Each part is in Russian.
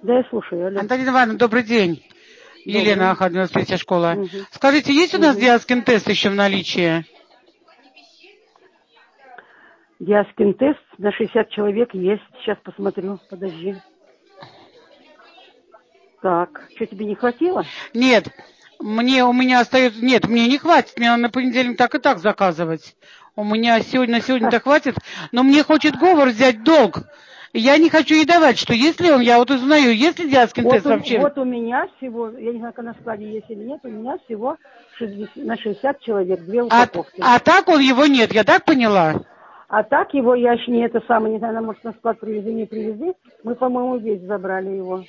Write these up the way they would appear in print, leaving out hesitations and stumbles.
Да, я слушаю. Алло. Антонина Ивановна, добрый день. Добрый. Елена Ахадова, третья школа. Угу. Скажите, есть у нас диаскин-тест еще в наличии? Диаскин-тест на 60 человек есть. Сейчас посмотрю. Подожди. Так, что, тебе не хватило? Нет. У меня остается... Нет, мне не хватит. Мне надо на понедельник так и так заказывать. У меня сегодня-то хватит. Но мне хочет Говор взять долг. Я не хочу ей давать, что если он, я вот узнаю, есть ли диаскин-тест вообще? Вот у меня всего, я не знаю, как на складе есть или нет, у меня всего на 60 человек, 2 упаковки. А так он его нет, я так поняла? А так его, я еще не это самое, не знаю, может на склад привезли, не привезли. Мы, по-моему, весь забрали его.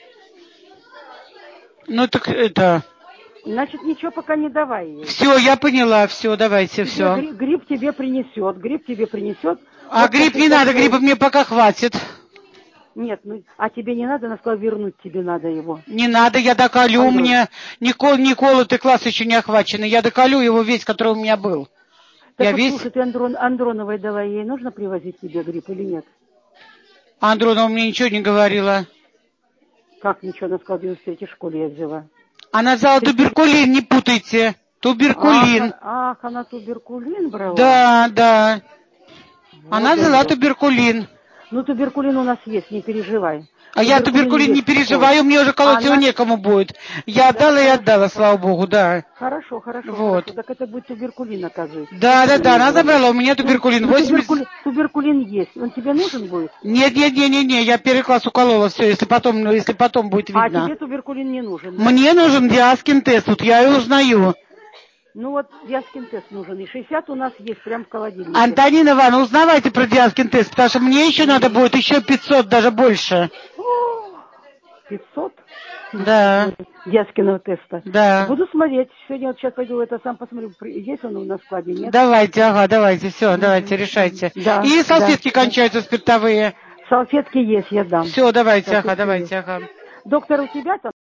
Ну так это... Значит, ничего пока не давай ей. Все, я поняла, все, давайте, все. Гриб тебе принесет. А Вот гриб не надо, гриба мне пока хватит. Нет, а тебе не надо, на склад вернуть тебе надо его. Не надо, я доколю, Андрон. мне не колотый класс еще не охваченный. Я доколю его весь, который у меня был. Так я вот, весь... слушай, ты Андроновой давай, ей нужно привозить тебе гриб или нет? Андронова мне ничего не говорила. Как ничего, на склад в 93-й школе я взяла. Она взяла туберкулин, не путайте. Туберкулин. Ах, она туберкулин брала? Да. Вот она взяла туберкулин. Ну, туберкулин у нас есть, не переживай. А я туберкулин не переживаю, мне уже колоть его некому будет. Я отдала и отдала, слава богу, да. Хорошо. Вот. Так это будет туберкулин, оказывается. Да, она забрала, у меня туберкулин. 80... Туберкулин есть, он тебе нужен будет? Нет, я первый класс уколола, все, если потом будет видно. А тебе туберкулин не нужен? Да? Мне нужен диаскин-тест, вот я и узнаю. Ну вот диаскин-тест нужен, и 60 у нас есть прям в холодильнике. Антонина Ивановна, узнавайте про диаскин-тест, потому что мне еще надо будет еще 500, даже больше. 500? Да. Диаскиного теста? Да. Буду смотреть. Сегодня вот сейчас пойду сам посмотрю, есть он у нас в складе, нет? Давайте, все, давайте, решайте. Да, и салфетки кончаются спиртовые. Салфетки есть, я дам. Все, давайте. Доктор, у тебя там?